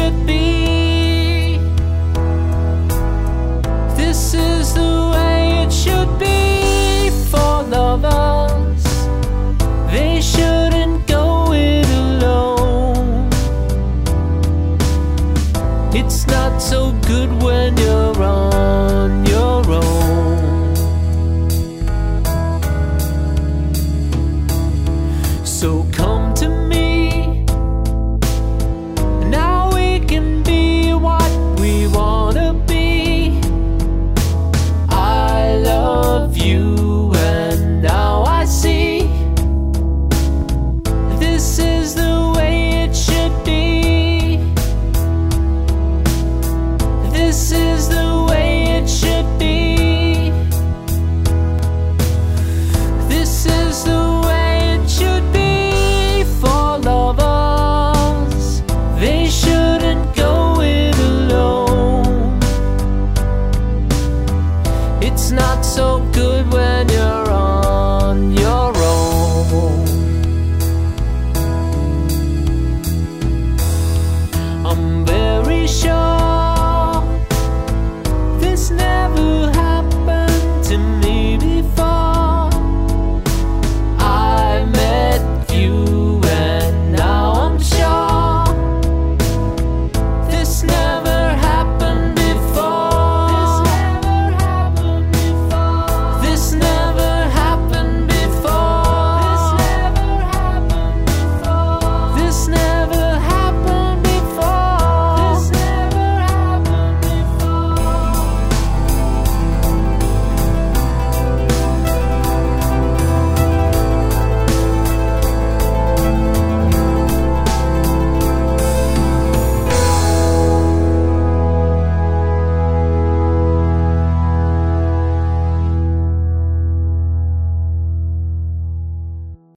should be. This is the way it should be for lovers. They shouldn't go it alone. It's not so good when you're on your own. So come to me, now we can be what we wanna be. I love you and now I see. This is the way it should be. This is the way it should be. This is the way it should be for lovers. They shouldn't go it alone. It's not so good when you're on your own. I'm